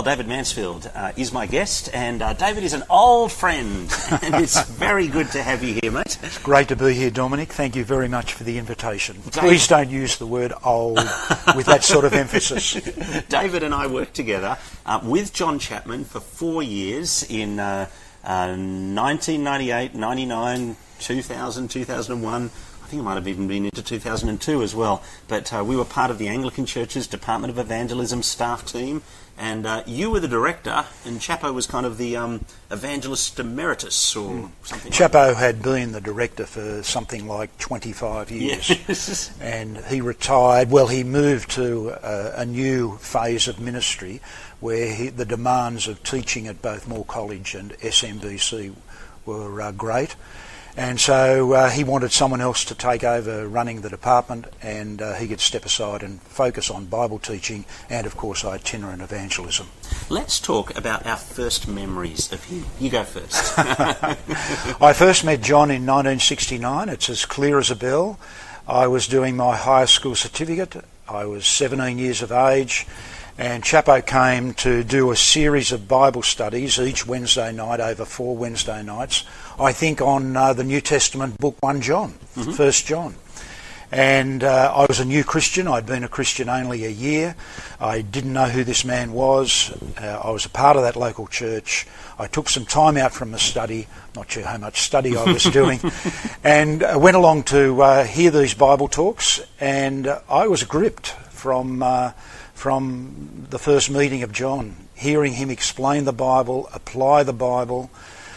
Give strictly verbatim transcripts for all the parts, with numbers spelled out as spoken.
David Mansfield uh, is my guest, and uh, David is an old friend, and it's very good to have you here, mate. It's great to be here, Dominic. Thank you very much for the invitation. David. Please don't use the word old with that sort of emphasis. David and I worked together uh, with John Chapman for four years in uh, uh, nineteen ninety-eight, ninety-nine, two thousand, two thousand one. I think it might have even been into two thousand two as well. But uh, we were part of the Anglican Church's Department of Evangelism staff team, and uh, you were the director, and Chapo was kind of the um, evangelist emeritus or mm. something. Chapo like had been the director for something like twenty-five years, yes. and he retired. Well, he moved to uh, a new phase of ministry where he, the demands of teaching at both Moore College and S M B C were uh, great. And so uh, he wanted someone else to take over running the department, and uh, he could step aside and focus on Bible teaching and, of course, itinerant evangelism. Let's talk about our first memories of him. You go first. I first met John in nineteen sixty-nine. It's as clear as a bell. I was doing my higher school certificate. I was seventeen years of age, and Chapo came to do a series of Bible studies each Wednesday night over four Wednesday nights, I think on uh, the New Testament book First John, mm-hmm. First John. And uh, I was a new Christian. I'd been a Christian only a year. I didn't know who this man was. Uh, I was a part of that local church. I took some time out from the study, not sure how much study I was doing, and uh, went along to uh, hear these Bible talks, and uh, I was gripped from... Uh, from the first meeting of John, hearing him explain the Bible, apply the Bible.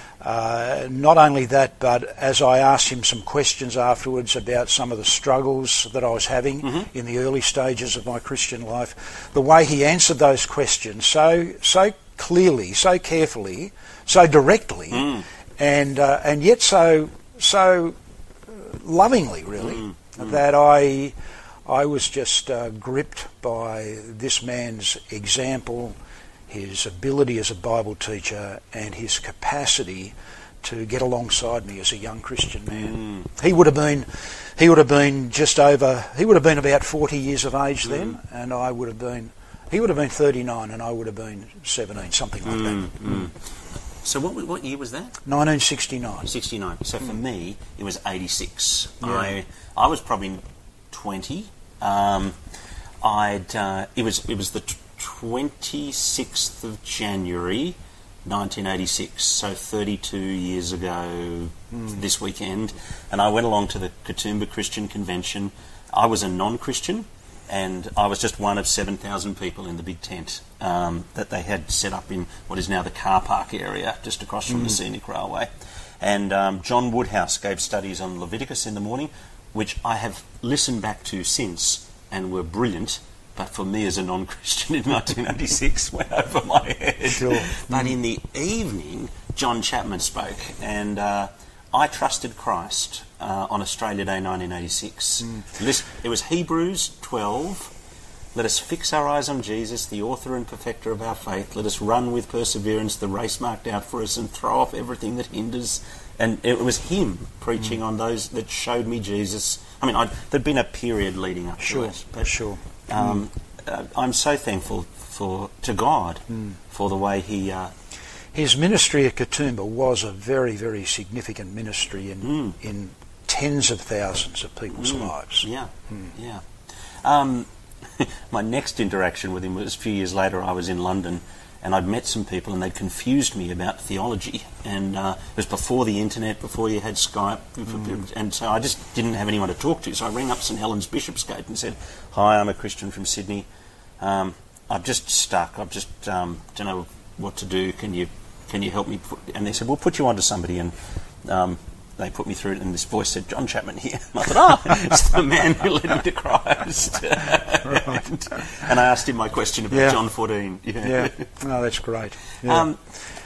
Uh, not only that, but as I asked him some questions afterwards about some of the struggles that I was having mm-hmm. in the early stages of my Christian life, the way he answered those questions so so clearly, so carefully, so directly, mm. and uh, and yet so so lovingly, really, mm. Mm. that I. I was just uh, gripped by this man's example, his ability as a Bible teacher, and his capacity to get alongside me as a young Christian man. Mm. He would have been, he would have been just over, he would have been about forty years of age mm. then, and I would have been, he would have been thirty-nine, and I would have been seventeen, something like mm. that. Mm. So what what year was that? nineteen sixty-nine. sixty-nine. So mm. for me, it was eighty-six. Yeah. I I was probably twenty. Um, I'd uh, it was it was the twenty-sixth of January, nineteen eighty-six. So thirty-two years ago mm. this weekend, and I went along to the Katoomba Christian Convention. I was a non-Christian, and I was just one of seven thousand people in the big tent um, that they had set up in what is now the car park area, just across from mm. the scenic railway. And um, John Woodhouse gave studies on Leviticus in the morning, which I have listened back to since and were brilliant, but for me as a non-Christian in nineteen eighty-six went over my head. Sure. But mm. in the evening, John Chapman spoke, and uh, I trusted Christ uh, on Australia Day nineteen eighty-six. Mm. It was Hebrews twelve. Let us fix our eyes on Jesus, the author and perfecter of our faith. Let us run with perseverance the race marked out for us and throw off everything that hinders. And it was him preaching mm. on those that showed me Jesus. I mean, I'd, there'd been a period leading up sure, to it. But, sure. Um, mm. uh, I'm so thankful for to God mm. for the way he... Uh, His ministry at Katoomba was a very, very significant ministry in mm. in tens of thousands of people's mm. lives. Yeah, mm. yeah. Um, my next interaction with him was a few years later. I was in London, and I'd met some people, and they'd confused me about theology. And uh, it was before the internet, before you had Skype, mm. and so I just didn't have anyone to talk to. So I rang up St Helens Bishopsgate and said, "Hi, I'm a Christian from Sydney. Um, I'm just stuck. I just um, don't know what to do. Can you can you help me?" Put, and they said, "We'll put you on to somebody." And um, they put me through it, and this voice said, "John Chapman here." And I thought, oh, it's the man who led me to Christ. Right. and, and I asked him my question about yeah. John fourteen. Yeah. yeah. Oh, that's great. Yeah. Um,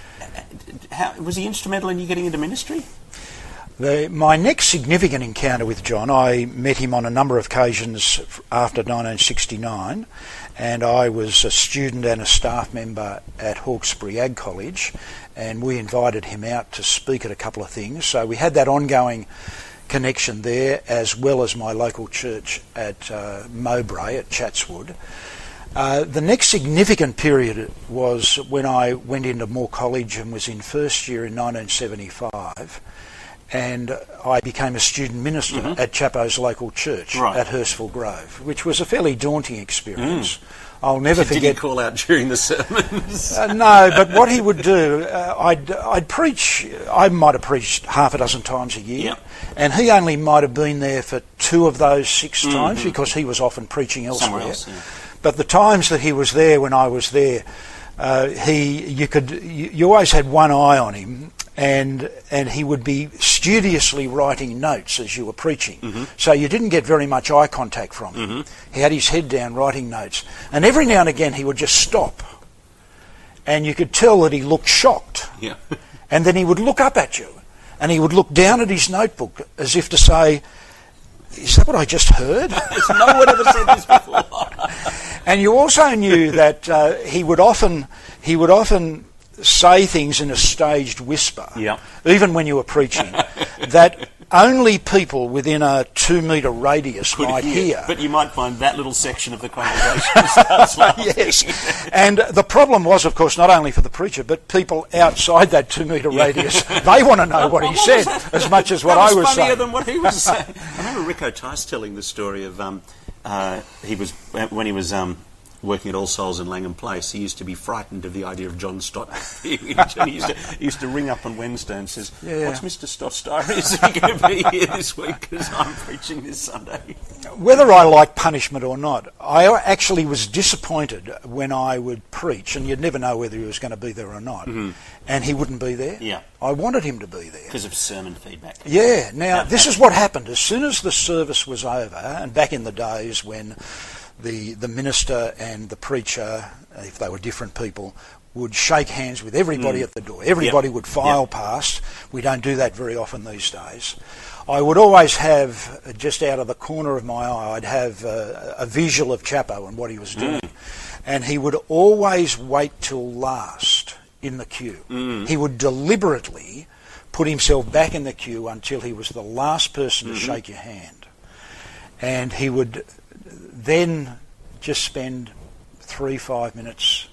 how, was he instrumental in you getting into ministry? The, my next significant encounter with John, I met him on a number of occasions after nineteen sixty-nine, and I was a student and a staff member at Hawkesbury Ag College, and we invited him out to speak at a couple of things. So we had that ongoing connection there, as well as my local church at uh, Mowbray at Chatswood. Uh, the next significant period was when I went into Moore College and was in first year in nineteen seventy-five, and I became a student minister mm-hmm. at Chappo's local church right. at Hurstville Grove, which was a fairly daunting experience. Mm. I'll never forget. Did he call out during the sermons? uh, no, but what he would do, uh, I'd, I'd preach, I might have preached half a dozen times a year, yep. and he only might have been there for two of those six mm-hmm. times because he was often preaching elsewhere. Else, yeah. But the times that he was there when I was there, uh, he you could you, you always had one eye on him, and and he would be studiously writing notes as you were preaching. Mm-hmm. So you didn't get very much eye contact from him. Mm-hmm. He had his head down writing notes, and every now and again he would just stop, and you could tell that he looked shocked. Yeah. And then he would look up at you, and he would look down at his notebook as if to say, "Is that what I just heard?" No one ever said this before. And you also knew that uh, he would often he would often say things in a staged whisper, yeah. even when you were preaching, that only people within a two-metre radius Could might hear. hear. But you might find that little section of the congregation starts laughing. Yes. And the problem was, of course, not only for the preacher, but people outside that two-metre yeah. radius, they want to know what he said as much as what that was I was funnier saying. than what he was saying. I remember Rico Tice telling the story of um, uh, he was when he was um, working at All Souls in Langham Place. He used to be frightened of the idea of John Stott. he, used to, he used to ring up on Wednesday and says, yeah. "What's Mister Stott's diary? Is he going to be here this week? Because I'm preaching this Sunday." Whether I like punishment or not, I actually was disappointed when I would preach, and you'd never know whether he was going to be there or not, mm-hmm. and he wouldn't be there. Yeah. I wanted him to be there. Because of sermon feedback. Yeah. Now, this is what happened. As soon as the service was over, and back in the days when the the minister and the preacher, if they were different people, would shake hands with everybody mm. at the door. Everybody yep. would file yep. past. We don't do that very often these days. I would always have, just out of the corner of my eye, I'd have a, a visual of Chappo and what he was doing. Mm. And he would always wait till last in the queue. Mm. He would deliberately put himself back in the queue until he was the last person mm-hmm. to shake your hand. And he would then just spend three, five minutes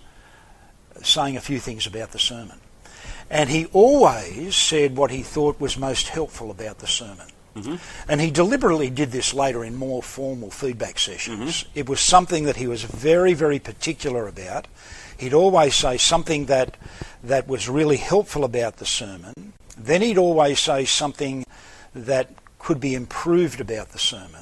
saying a few things about the sermon. And he always said what he thought was most helpful about the sermon. Mm-hmm. And he deliberately did this later in more formal feedback sessions. Mm-hmm. It was something that he was very, very particular about. He'd always say something that that was really helpful about the sermon. Then he'd always say something that could be improved about the sermon.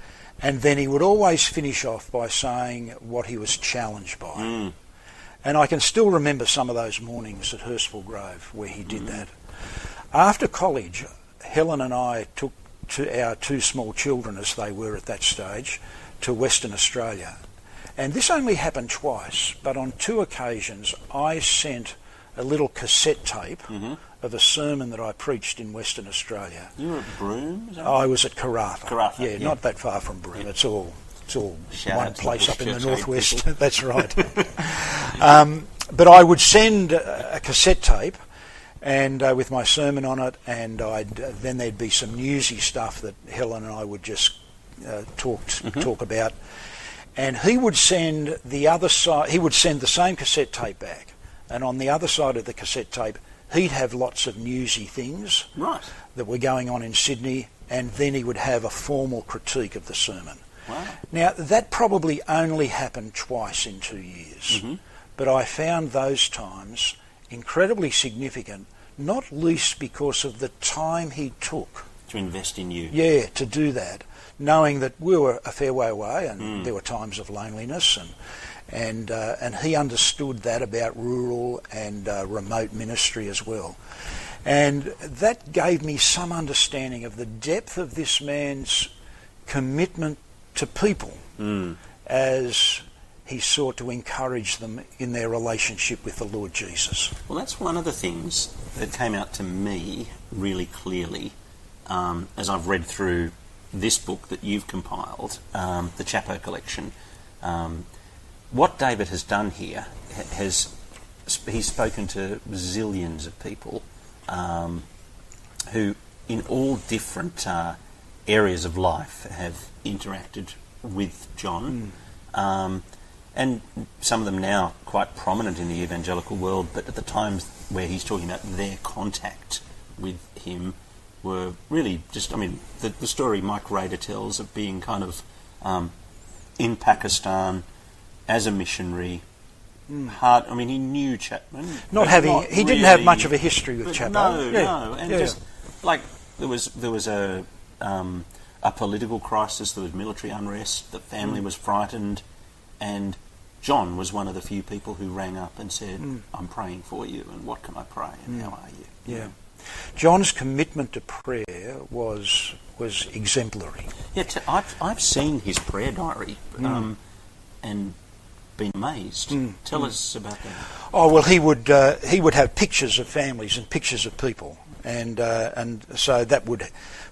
And then he would always finish off by saying what he was challenged by. Mm. And I can still remember some of those mornings at Hurstville Grove where he did mm. that. After college, Helen and I took to our two small children, as they were at that stage, to Western Australia. And this only happened twice, but on two occasions I sent a little cassette tape mm-hmm. of a sermon that I preached in Western Australia. You were at Broome? Is that I was at Karratha. Karratha, yeah, yeah. not that far from Broome. Yeah. It's all it's all Shout one place up in the northwest. People. That's right. um, but I would send a, a cassette tape, and uh, with my sermon on it, and I'd uh, then there'd be some newsy stuff that Helen and I would just uh, talk mm-hmm. talk about, and he would send the other side. He would send the same cassette tape back. And on the other side of the cassette tape, he'd have lots of newsy things right. that were going on in Sydney, and then he would have a formal critique of the sermon. Wow. Now, that probably only happened twice in two years, mm-hmm. but I found those times incredibly significant, not least because of the time he took. To invest in you. Yeah, to do that, knowing that we were a fair way away, and mm. there were times of loneliness, and And uh, and he understood that about rural and uh, remote ministry as well. And that gave me some understanding of the depth of this man's commitment to people mm. as he sought to encourage them in their relationship with the Lord Jesus. Well, that's one of the things that came out to me really clearly um, as I've read through this book that you've compiled, um, the Chappo Collection. Um, What David has done here has he's spoken to zillions of people um, who, in all different uh, areas of life, have interacted with John, mm. um, and some of them now quite prominent in the evangelical world, but at the times where he's talking about their contact with him were really just, I mean, the, the story Mike Rader tells of being kind of um, in Pakistan as a missionary. Mm. Hard. I mean, he knew Chapman. Not having, not he didn't really, have much of a history with Chapman. No, yeah. no, and yeah. just like there was there was a um, a political crisis, there was military unrest, the family mm. was frightened, and John was one of the few people who rang up and said, mm. "I'm praying for you, and what can I pray, and mm. how are you?" Yeah. John's commitment to prayer was was exemplary. Yeah, t- I've I've seen his prayer diary, mm. um, and been amazed. Mm. Tell mm. us about that. Oh well, he would uh, he would have pictures of families and pictures of people, and uh, and so that would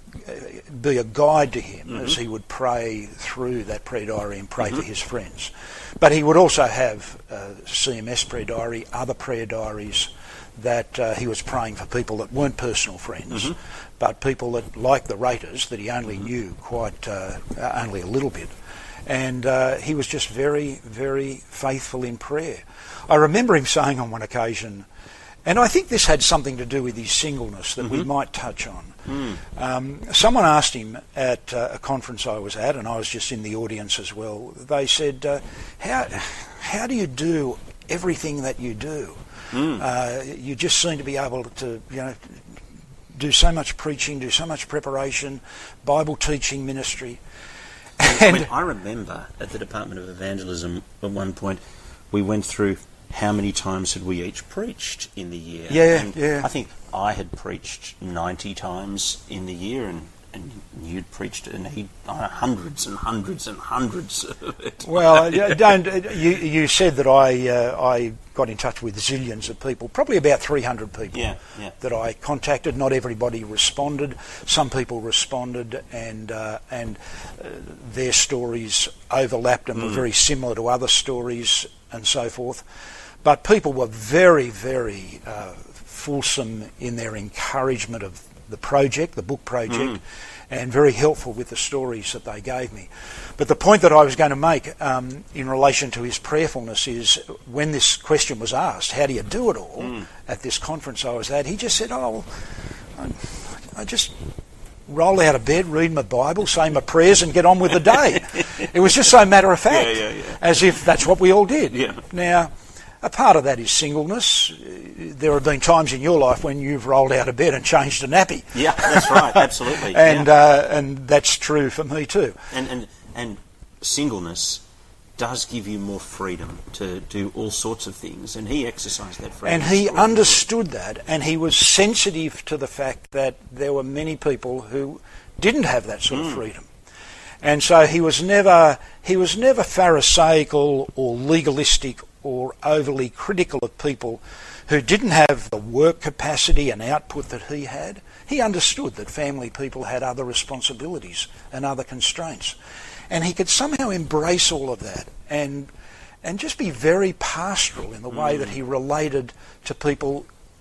be a guide to him mm-hmm. as he would pray through that prayer diary and pray mm-hmm. for his friends. But he would also have uh, C M S prayer diary, other prayer diaries that uh, he was praying for people that weren't personal friends, mm-hmm. but people that, like the Raters, that he only mm-hmm. knew quite uh, only a little bit. And uh, he was just very, very faithful in prayer. I remember him saying on one occasion, and I think this had something to do with his singleness that mm-hmm. we might touch on. Mm. Um, someone asked him at uh, a conference I was at, and I was just in the audience as well, they said, uh, how, how do you do everything that you do? Mm. Uh, you just seem to be able to, you know, do so much preaching, do so much preparation, Bible teaching ministry. And I, mean, I remember at the Department of Evangelism at one point we went through how many times had we each preached in the year. Yeah, and yeah. I think I had preached ninety times in the year, and, and you'd preached and he, uh, hundreds and hundreds and hundreds of it. Well, don't you? You said that I uh, I got in touch with zillions of people, probably about three hundred people yeah, yeah. that I contacted. Not everybody responded. Some people responded, and uh, and uh, their stories overlapped and mm. were very similar to other stories and so forth. But people were very, very uh, fulsome in their encouragement of the project, the book project, mm. and very helpful with the stories that they gave me. But the point that I was going to make um, in relation to his prayerfulness is when this question was asked, how do you do it all, mm. at this conference I was at, he just said, oh, I, I just roll out of bed, read my Bible, say my prayers and get on with the day. It was just so matter of fact, yeah, yeah, yeah. as if that's what we all did. Yeah. Now, a part of that is singleness. There have been times in your life when you've rolled out of bed and changed a nappy. Yeah, that's right, absolutely. and yeah. uh, and that's true for me too. And, and and singleness does give you more freedom to do all sorts of things, and he exercised that freedom. And he understood that, and he was sensitive to the fact that there were many people who didn't have that sort mm. of freedom. And so he was never he was never pharisaical or legalistic or overly critical of people who didn't have the work capacity and output that he had. He understood that family people had other responsibilities and other constraints. And he could somehow embrace all of that and and just be very pastoral in the way mm. that he related to people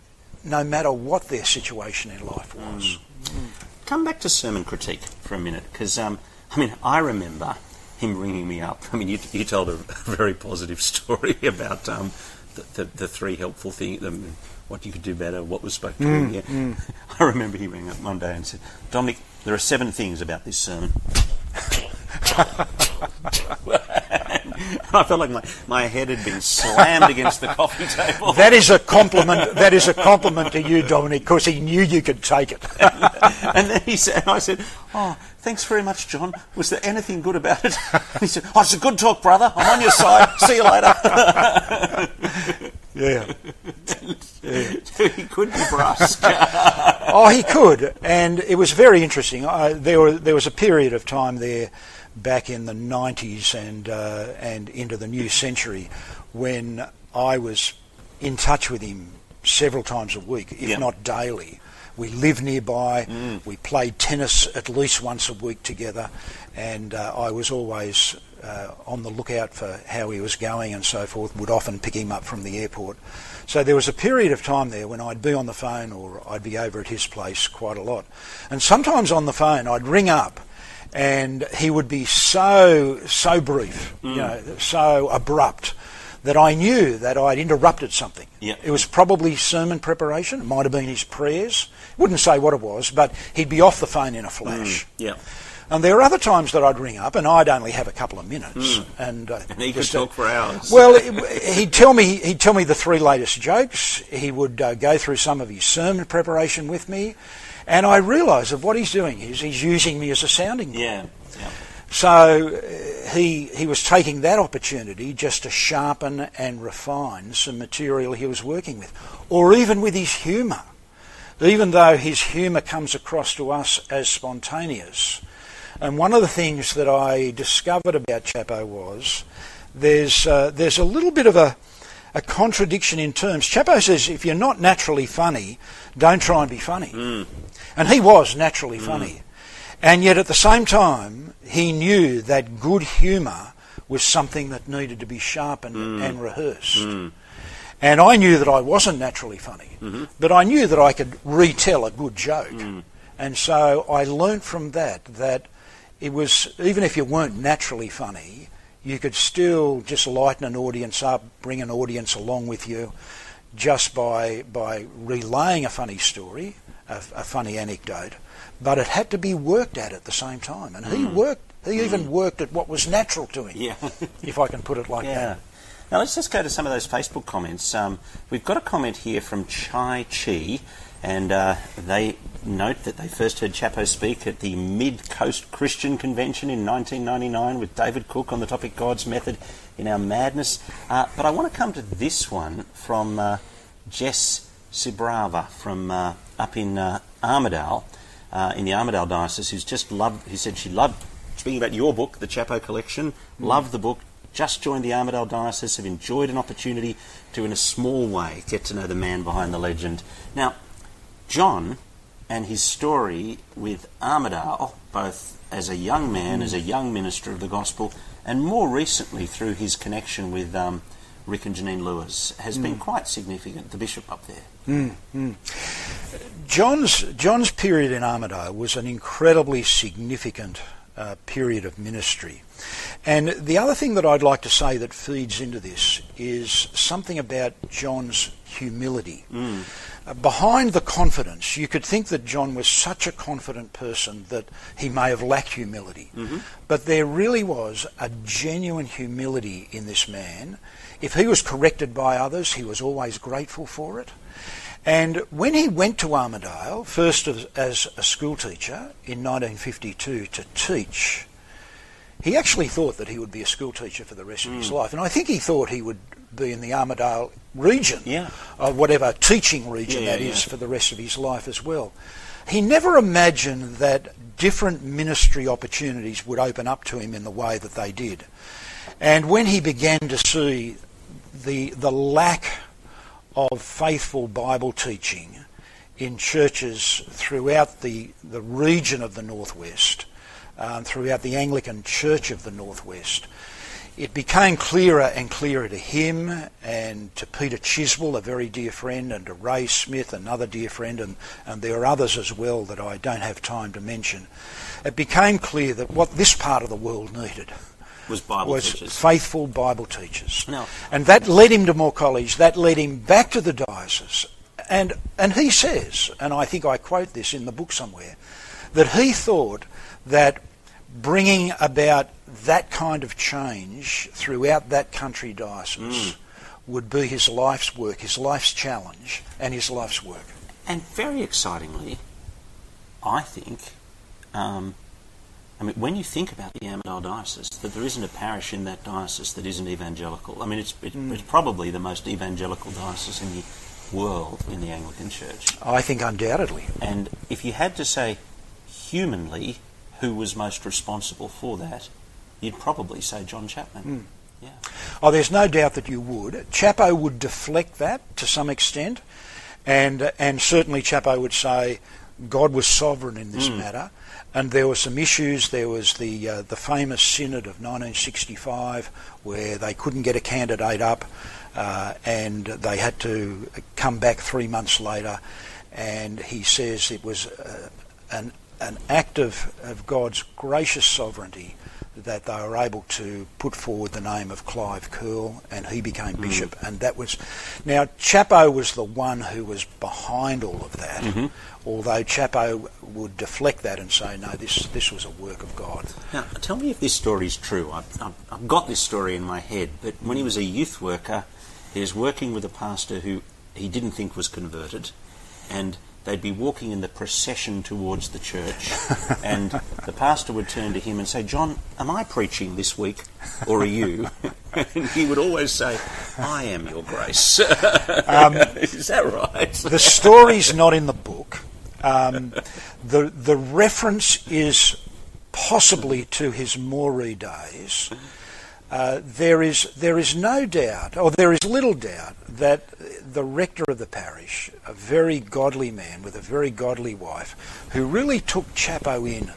no matter what their situation in life was. Mm. Mm. Come back to sermon critique for a minute, because, um, I mean, I remember him ringing me up. I mean, you, you told a very positive story about um, the, the, the three helpful things, um, what you could do better, what was spoken to mm, you. Yeah. Mm. I remember he rang up one day and said, Dominic, there are seven things about this sermon. I felt like my, my head had been slammed against the coffee table. That is a compliment. That is a compliment to you, Dominic, because he knew you could take it. and, and then he said, I said, "Oh, thanks very much, John. Was there anything good about it?" And he said, "Oh, it's a good talk, brother. I'm on your side. See you later." Yeah. yeah. He could be brusque. Oh, he could, and it was very interesting. I, there, were, there was a period of time there back in the nineties and uh, and into the new century when I was in touch with him several times a week, if yeah. not daily. We lived nearby, mm. we played tennis at least once a week together, and uh, I was always uh, on the lookout for how he was going and so forth, would often pick him up from the airport. So there was a period of time there when I'd be on the phone or I'd be over at his place quite a lot. And sometimes on the phone I'd ring up and he would be so so brief, mm. you know, so abrupt, that I knew that I'd interrupted something. Yep. It was probably sermon preparation. It might have been his prayers. Wouldn't say what it was, but he'd be off the phone in a flash. Mm. Yeah. And there were other times that I'd ring up, and I'd only have a couple of minutes, mm. and, uh, and he could talk for hours. Well, he'd tell me he'd tell me the three latest jokes. He would uh, go through some of his sermon preparation with me, and I realised that what he's doing is he's using me as a sounding board. Yeah. Yeah. So uh, he he was taking that opportunity just to sharpen and refine some material he was working with, or even with his humour. Even though his humour comes across to us as spontaneous. And one of the things that I discovered about Chappo was there's uh, there's a little bit of a, a contradiction in terms. Chappo says if you're not naturally funny, don't try and be funny. Mm. And he was naturally mm. funny. And yet at the same time, he knew that good humour was something that needed to be sharpened mm. and rehearsed. Mm. And I knew that I wasn't naturally funny, mm-hmm. but I knew that I could retell a good joke. Mm. And so I learnt from that that it was, even if you weren't naturally funny, you could still just lighten an audience up, bring an audience along with you, just by by relaying a funny story, a, a funny anecdote. But it had to be worked at at the same time. And he mm. worked, he mm. even worked at what was natural to him, yeah. if I can put it like yeah. that. Now let's just go to some of those Facebook comments. Um, we've got a comment here from Chai Chi, and uh, they note that they first heard Chappo speak at the Mid-Coast Christian Convention in nineteen ninety-nine with David Cook on the topic God's Method in Our Madness. Uh, but I want to come to this one from uh, Jess Sibrava from uh, up in uh, Armidale, uh, in the Armidale Diocese, who's just loved, who said she loved, speaking about your book, the Chappo Collection, mm. loved the book, just joined the Armidale Diocese, have enjoyed an opportunity to, in a small way, get to know the man behind the legend. Now, John and his story with Armidale, both as a young man, mm. as a young minister of the gospel, and more recently through his connection with um, Rick and Janine Lewis, has mm. been quite significant, the bishop up there. Mm, mm. John's, John's period in Armidale was an incredibly significant uh, period of ministry. And the other thing that I'd like to say that feeds into this is something about John's humility. Mm. Uh, behind the confidence, you could think that John was such a confident person that he may have lacked humility. Mm-hmm. But there really was a genuine humility in this man. If he was corrected by others, he was always grateful for it. And when he went to Armidale, first as, as a school teacher in nineteen fifty-two to teach, he actually thought that he would be a school teacher for the rest of mm. his life. And I think he thought he would be in the Armidale region, yeah. or whatever teaching region yeah, that yeah, is, yeah. for the rest of his life as well. He never imagined that different ministry opportunities would open up to him in the way that they did. And when he began to see the the lack of faithful Bible teaching in churches throughout the, the region of the Northwest, um, throughout the Anglican Church of the Northwest, it became clearer and clearer to him and to Peter Chiswell, a very dear friend, and to Ray Smith, another dear friend, and, and there are others as well that I don't have time to mention. It became clear that what this part of the world needed was Bible was teachers. faithful Bible teachers. No. And that led him to Moore College, that led him back to the diocese. And and he says, and I think I quote this in the book somewhere, that he thought that bringing about that kind of change throughout that country diocese mm. would be his life's work, his life's challenge, and his life's work. And very excitingly, I think, um, I mean, when you think about the Armidale Diocese, that there isn't a parish in that diocese that isn't evangelical. I mean, it's, it, mm. it's probably the most evangelical diocese in the world in the Anglican Church. I think undoubtedly. And if you had to say humanly who was most responsible for that, you'd probably say John Chapman. Mm. Yeah. Oh, there's no doubt that you would. Chappo would deflect that to some extent, and and certainly Chappo would say God was sovereign in this mm. matter. And there were some issues. There was the uh, the famous synod of nineteen sixty-five where they couldn't get a candidate up, uh, and they had to come back three months later. And he says it was uh, an an act of, of God's gracious sovereignty that they were able to put forward the name of Clive Curl, and he became mm. bishop. And that was... Now, Chappo was the one who was behind all of that, mm-hmm. although Chappo would deflect that and say, no, this this was a work of God. Now, tell me if this story is true. I've, I've, I've got this story in my head, but when he was a youth worker, he was working with a pastor who he didn't think was converted, and they'd be walking in the procession towards the church, and the pastor would turn to him and say, John, am I preaching this week, or are you? And he would always say, I am your grace. Um, Is that right? The story's not in the book. Um, the, the reference is possibly to his Moree days. Uh, there is there is no doubt, or there is little doubt, that the rector of the parish, a very godly man with a very godly wife, who really took Chappo in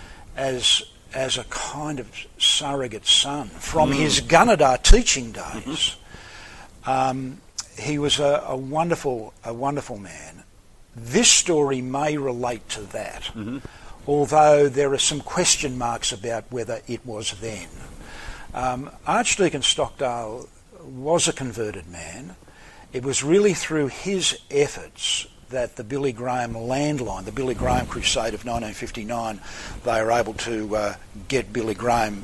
as as a kind of surrogate son from mm. his Gunnedah teaching days. Mm-hmm. Um, he was a, a wonderful a wonderful man. This story may relate to that, mm-hmm. although there are some question marks about whether it was then. Um, Archdeacon Stockdale was a converted man. It was really through his efforts that the Billy Graham landline, the Billy Graham crusade of nineteen fifty-nine, they were able to uh, get Billy Graham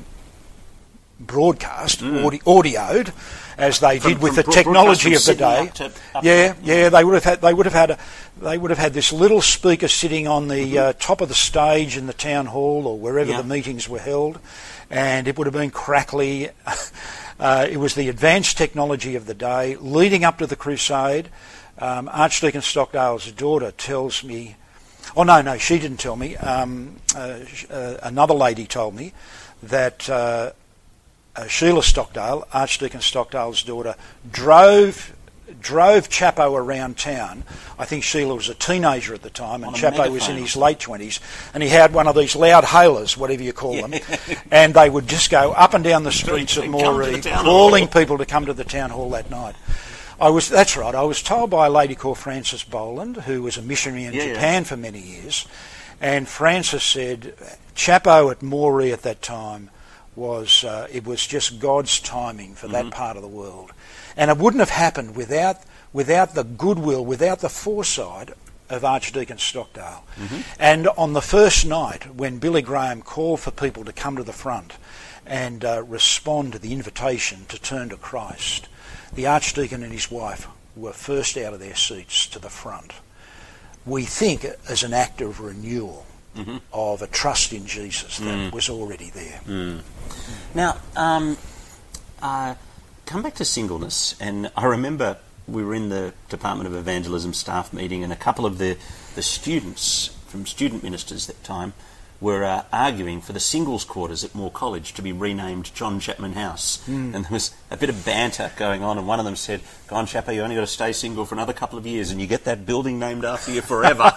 broadcast, mm. audi- audioed, as they from, did with the technology of the day. Up to, up yeah, to, yeah, they would have had they would have had a, they would have had this little speaker sitting on the mm-hmm. uh, top of the stage in the town hall or wherever yeah. the meetings were held. And it would have been crackly. Uh, it was the advanced technology of the day. Leading up to the crusade, um, Archdeacon Stockdale's daughter tells me, oh no, no, she didn't tell me, um, uh, uh, another lady told me that uh, uh, Sheila Stockdale, Archdeacon Stockdale's daughter, drove drove Chappo around town. I think Sheila was a teenager at the time, and Chappo was in his late twenties, and he had one of these loud hailers, whatever you call them, and they would just go up and down the streets of Moree, calling people to come to the town hall that night. I was that's right. I was told by a lady called Frances Boland, who was a missionary in yeah, Japan yeah. for many years, and Frances said Chappo at Moree at that time was uh, it was just God's timing for mm-hmm. that part of the world. And it wouldn't have happened without without the goodwill, without the foresight of Archdeacon Stockdale. Mm-hmm. And on the first night, when Billy Graham called for people to come to the front and uh, respond to the invitation to turn to Christ, the Archdeacon and his wife were first out of their seats to the front. We think as an act of renewal mm-hmm. of a trust in Jesus that mm. was already there. Mm. Now, um, uh, come back to singleness, and I remember we were in the Department of Evangelism staff meeting, and a couple of the, the students from student ministers at that time were uh, arguing for the singles quarters at Moore College to be renamed John Chapman House. Mm. And there was a bit of banter going on, and one of them said, "Go on, Chappo, you only got to stay single for another couple of years and you get that building named after you forever."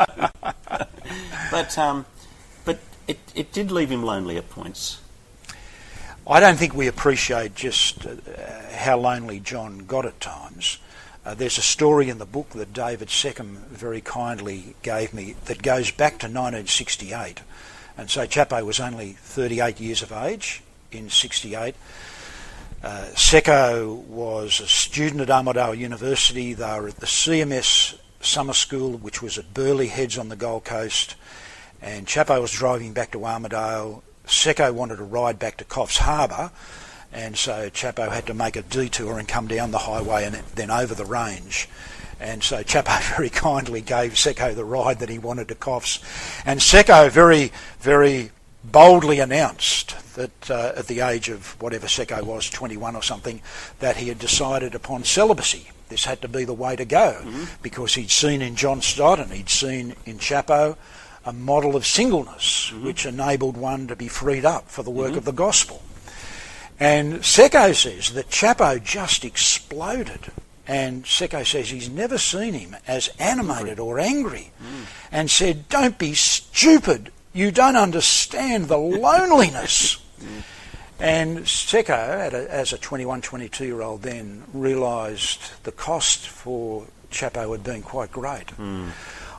But um, but it, it did leave him lonely at points. I don't think we appreciate just uh, how lonely John got at times. Uh, there's a story in the book that David Seckham very kindly gave me that goes back to nineteen sixty-eight. And so Chappo was only thirty-eight years of age in sixty-eight. Uh, Secco was a student at Armidale University. They were at the C M S summer school, which was at Burleigh Heads on the Gold Coast. And Chappo was driving back to Armidale. Secco wanted to ride back to Coffs Harbour, and so Chappo had to make a detour and come down the highway and then over the range. And so Chappo very kindly gave Secco the ride that he wanted to Coffs. And Secco very, very boldly announced that uh, at the age of whatever Secco was, twenty-one or something, that he had decided upon celibacy. This had to be the way to go, mm-hmm. because he'd seen in John Stott and he'd seen in Chappo a model of singleness, mm-hmm. which enabled one to be freed up for the work mm-hmm. of the gospel. And Secco says that Chappo just exploded. And Secco says he's never seen him as animated or angry. Mm. And said, "Don't be stupid. You don't understand the loneliness." Mm. And Secco, as a twenty-one, twenty-two-year-old then, realised the cost for Chappo had been quite great. Mm.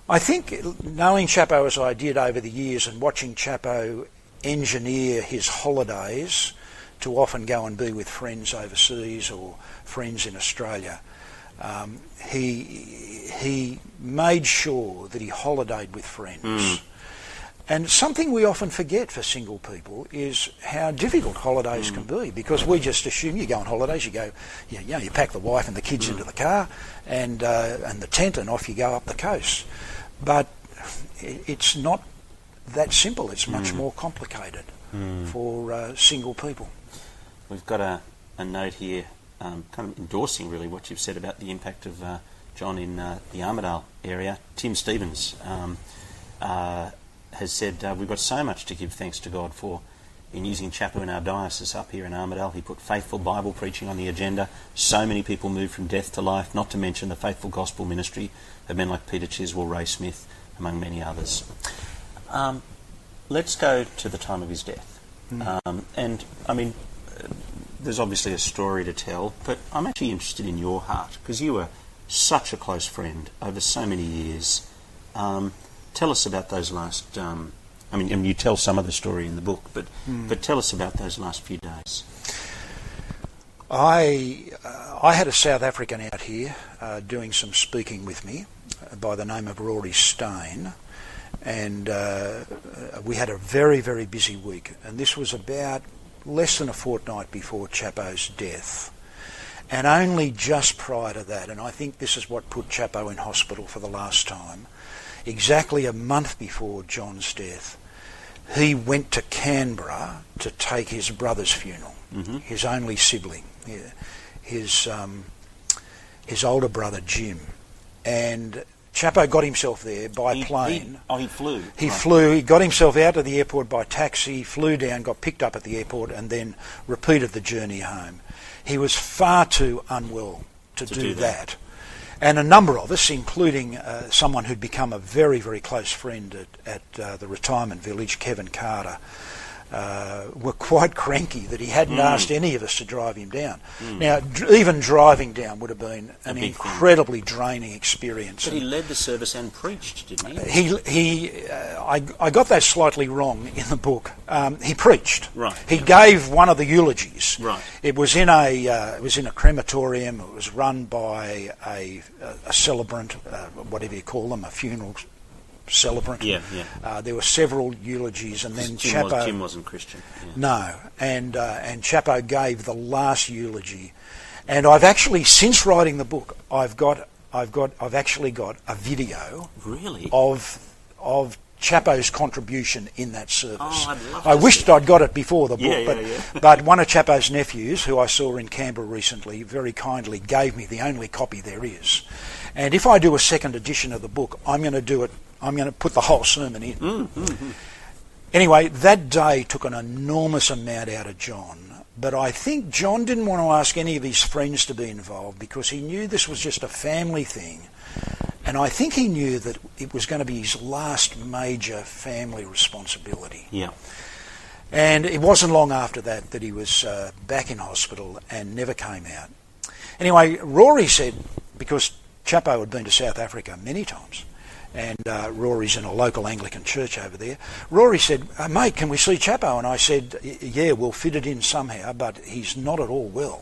I think knowing Chapo as I did over the years and watching Chapo engineer his holidays to often go and be with friends overseas or friends in Australia, um, he he made sure that he holidayed with friends. Mm. And something we often forget for single people is how difficult holidays mm. can be, because we just assume you go on holidays, you go, you know, you pack the wife and the kids mm. into the car and uh, and the tent, and off you go up the coast. But it's not that simple. It's much mm. more complicated mm. for uh, single people. We've got a, a note here um, kind of endorsing really what you've said about the impact of uh, John in uh, the Armidale area. Tim Stevens um, uh, has said, uh, we've got so much to give thanks to God for in using Chapo in our diocese up here in Armidale. He put faithful Bible preaching on the agenda. So many people moved from death to life, not to mention the faithful gospel ministry of men like Peter Chiswell, Ray Smith, among many others. Um, let's go to the time of his death. Mm. Um, and, I mean, uh, there's obviously a story to tell, but I'm actually interested in your heart, because you were such a close friend over so many years. Um, tell us about those last... Um, I mean, and you tell some of the story in the book, but mm. but tell us about those last few days. I uh, I had a South African out here uh, doing some speaking with me uh, by the name of Rory Stain, and uh, we had a very, very busy week, and this was about less than a fortnight before Chapo's death, and only just prior to that, and I think this is what put Chapo in hospital for the last time. Exactly a month before John's death, he went to Canberra to take his brother's funeral, mm-hmm. his only sibling, his um, his older brother Jim. And Chapo got himself there by he, plane. He, oh, he flew. He right. flew. He got himself out of the airport by taxi, flew down, got picked up at the airport, and then repeated the journey home. He was far too unwell to, to do, do that. that. And a number of us, including uh, someone who'd become a very, very close friend at, at uh, the retirement village, Kevin Carter, uh, were quite cranky that he hadn't mm. asked any of us to drive him down. Mm. Now, dr- even driving down would have been an incredibly thing. draining experience. But he led the service and preached, didn't he? He, he uh, I, I got that slightly wrong in the book. Um, he preached. Right. He gave one of the eulogies. Right. It was in a uh, it was in a crematorium. It was run by a a, a celebrant, uh, whatever you call them, a funeral celebrant. Yeah, yeah. Uh, there were several eulogies, and then Jim Chapo. Was, Jim wasn't Christian. Yeah. No, and uh, and Chapo gave the last eulogy, and I've actually, since writing the book, I've got I've got I've actually got a video. Really? Of of Chapo's contribution in that service. Oh, I'd love I to wished see I'd got it before the book, yeah, but yeah, yeah. but one of Chapo's nephews, who I saw in Canberra recently, very kindly gave me the only copy there is. And if I do a second edition of the book, I'm going to do it. I'm going to put the whole sermon in. Mm, mm, mm. Anyway, that day took an enormous amount out of John, but I think John didn't want to ask any of his friends to be involved because he knew this was just a family thing, and I think he knew that it was going to be his last major family responsibility. Yeah. And it wasn't long after that that he was uh, back in hospital and never came out. Anyway, Rory said, because Chapo had been to South Africa many times, and uh, Rory's in a local Anglican church over there. Rory said, uh, mate, can we see Chapo? And I said, yeah, we'll fit it in somehow, but he's not at all well.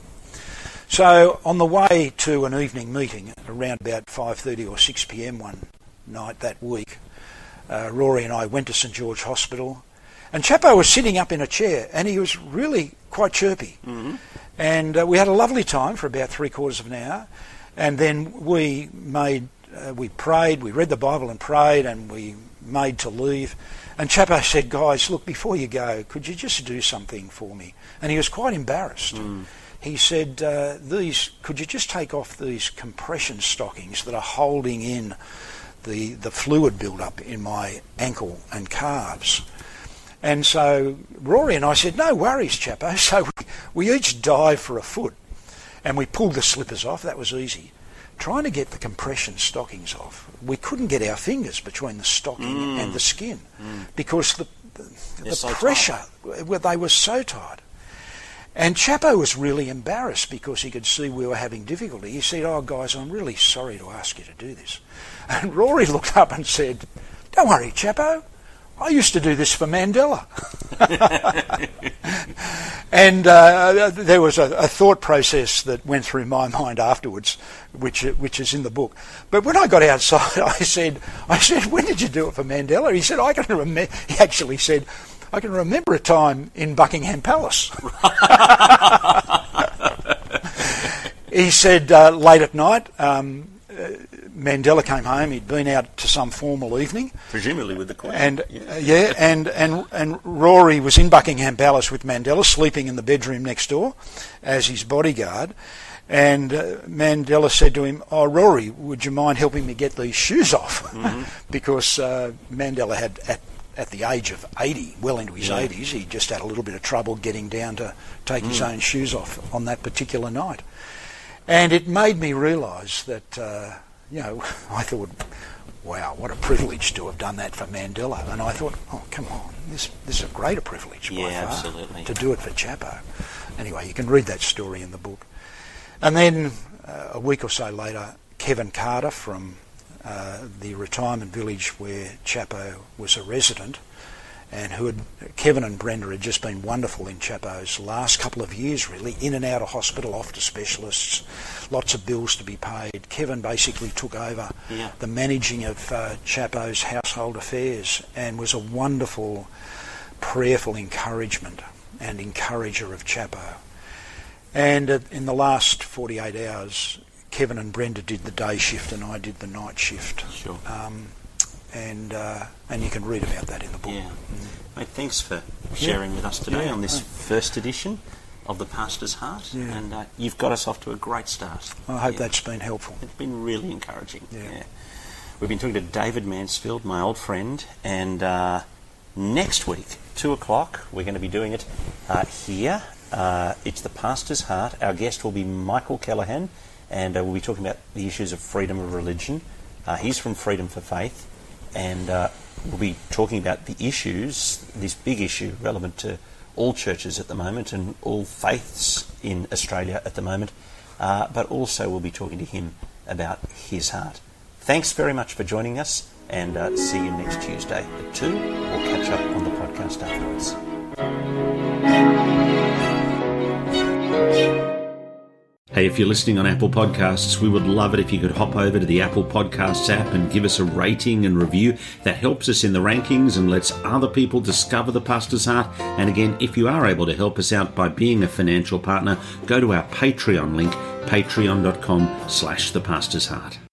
So on the way to an evening meeting around about five thirty or six p.m. one night that week, uh, Rory and I went to St George Hospital, and Chapo was sitting up in a chair, and he was really quite chirpy. Mm-hmm. And uh, we had a lovely time for about three quarters of an hour, and then we made... Uh, we prayed, we read the Bible and prayed, and we made to leave. And Chapo said, guys, look, before you go, could you just do something for me? And he was quite embarrassed. Mm. He said, uh, "These, could you just take off these compression stockings that are holding in the, the fluid build-up in my ankle and calves?" And so Rory and I said, no worries, Chapo. So we, we each dived for a foot, and we pulled the slippers off. That was easy. Trying to get the compression stockings off, we couldn't get our fingers between the stocking mm. and the skin mm. because the the, the so pressure, well, they were so tight. And Chapo was really embarrassed because he could see we were having difficulty. He said, "Oh, guys, I'm really sorry to ask you to do this." And Rory looked up and said, "Don't worry, Chapo. I used to do this for Mandela." And uh, there was a, a thought process that went through my mind afterwards, which which is in the book. But when I got outside, I said, "I said, when did you do it for Mandela?" He said, "I can remember." He actually said, "I can remember a time in Buckingham Palace." He said uh, late at night, um, uh, Mandela came home. He'd been out to some formal evening, presumably with the Queen. And yeah, uh, yeah and, and and Rory was in Buckingham Palace with Mandela, sleeping in the bedroom next door as his bodyguard. And uh, Mandela said to him, "Oh, Rory, would you mind helping me get these shoes off?" Mm-hmm. Because uh, Mandela had, at, at the age of eighty, well into his yeah. eighties, he just had a little bit of trouble getting down to take mm. his own shoes off on that particular night. And it made me realise that, uh, you know, I thought, wow, what a privilege to have done that for Mandela. And I thought, oh, come on, this, this is a greater privilege by yeah, far absolutely. to do it for Chapo. Anyway, you can read that story in the book. And then uh, a week or so later, Kevin Carter from uh, the retirement village where Chapo was a resident, and who had, Kevin and Brenda had just been wonderful in Chapo's last couple of years, really, in and out of hospital, off to specialists, lots of bills to be paid. Kevin basically took over yeah. the managing of uh, Chapo's household affairs and was a wonderful, prayerful encouragement and encourager of Chapo. And uh, in the last forty-eight hours, Kevin and Brenda did the day shift and I did the night shift. Sure. Um, and uh, and you can read about that in the book. Yeah. Mm. Mate, thanks for sharing yeah. with us today yeah. on this first edition of The Pastor's Heart. Yeah. And uh, you've got us off to a great start. I hope yeah. that's been helpful. It's been really encouraging. Yeah. yeah. We've been talking to David Mansfield, my old friend, and uh, next week, two o'clock, we're going to be doing it uh, here. Uh, it's The Pastor's Heart. Our guest will be Michael Callaghan, and uh, we'll be talking about the issues of freedom of religion. Uh, he's from Freedom for Faith, and uh, we'll be talking about the issues, this big issue relevant to all churches at the moment and all faiths in Australia at the moment, uh, but also we'll be talking to him about his heart. Thanks very much for joining us, and uh, see you next Tuesday at two. We'll catch up on the podcast afterwards. Hey, if you're listening on Apple Podcasts, we would love it if you could hop over to the Apple Podcasts app and give us a rating and review. That helps us in the rankings and lets other people discover The Pastor's Heart. And again, if you are able to help us out by being a financial partner, go to our Patreon link, patreon.com slash The Pastor's Heart.